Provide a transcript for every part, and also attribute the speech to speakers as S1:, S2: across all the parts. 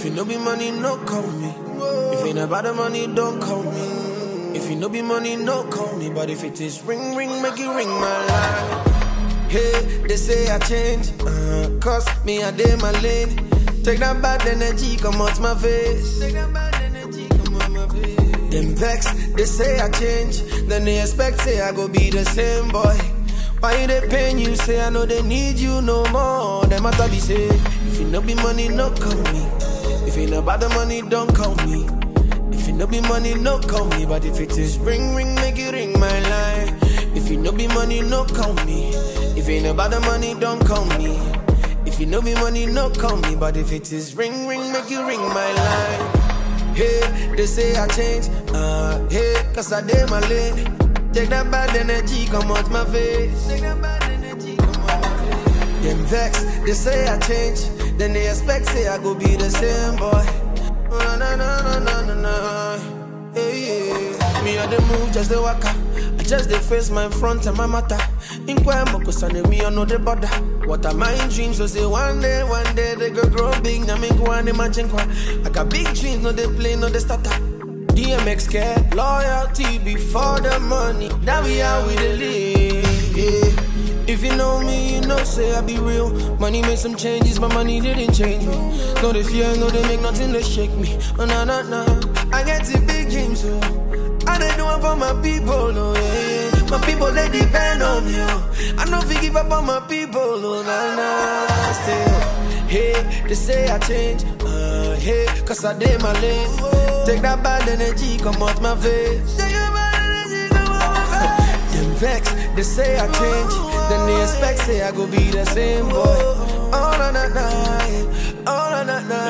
S1: If you no be money, no call me. If ain't about the money, don't call me. If you no be money, no call me. But if it is ring, ring, make it ring my line. Hey, they say I change, cause me I dey my lane. Take that bad energy, come out my face. Take that bad energy, come out my face. Them vex, they say I change, then they expect say I go be the same boy. Why they pain you, say I know they need you no more. Them matter be say, if you no be money, no call me. If you no about the money, don't call me. If you no be money, no call me. But if it is ring, ring, make it ring my line. If you no be money, no call me. If ain't about the money, don't call me. If you no be money, no call me. But if it is ring, ring, make you ring my line. Hey, they say I change, hey, cause I did my lane. Take that bad energy, come out my face. Take that bad energy, come out my face. Them vex, they say I change, then they expect say I go be the same boy. Na na na na na na na. Hey, yeah. Me on the move, just the waka. I just the face my front and my matter. In Kwemo, cause I know me, I know the border. What are my dreams? So say one day they go grow big. Now me go and imagine kwa. I got big dreams, no they play, no they starter. DMX care, loyalty before the money. That we how we the live, yeah. If you know me, you know say I be real. Money made some changes, but money didn't change me. No they fear, no they make nothing to shake me. Oh nah nah nah, I get the big dreams too. I they do it for my people, oh yeah. My people they depend on me, oh. I know if you give up on my people, oh nah nah. Still, hey, they say I change, hey, cause I did my lane. Take that bad energy, come out my face. Take that bad energy, come out my face. Them vex, they say I change, then they expect say I go be the same boy. Oh na na na, oh na na na.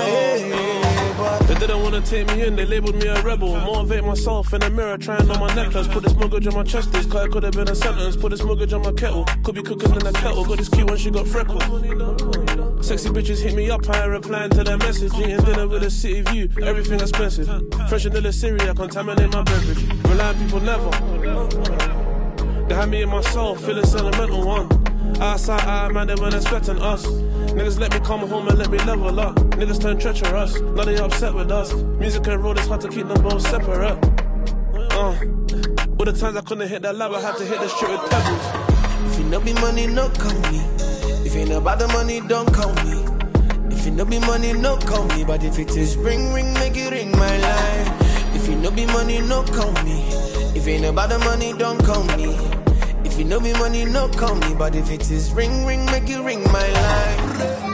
S2: They didn't wanna take me in, they labeled me a rebel. Motivate myself in the mirror, trying on my necklace. Put this mortgage on my chest, this car could have been a sentence. Put this mortgage on my kettle, could be cooking in a kettle. Got this cute when she got freckles. Sexy bitches hit me up, I replying to their message. Eating dinner with a city view, everything expensive. Fresh vanilla Syria, contaminate my beverage. Relying people never. They had me in my soul, feeling sentimental one. Outside, man, they weren't expecting us. Niggas let me come home and let me level up. Niggas turn treacherous, now they upset with us. Music and road, it's hard to keep them both separate. All the times I couldn't hit that lab, I had to hit the street with pebbles.
S1: If you no be money, no call me. If ain't about the money, don't call me. If you no be money, no call me. But if it is ring, ring, make it ring my line. If you no be money, no call me. If ain't about the money, don't call me. If you no be money, no call me. But if it is ring, ring, make it ring my line.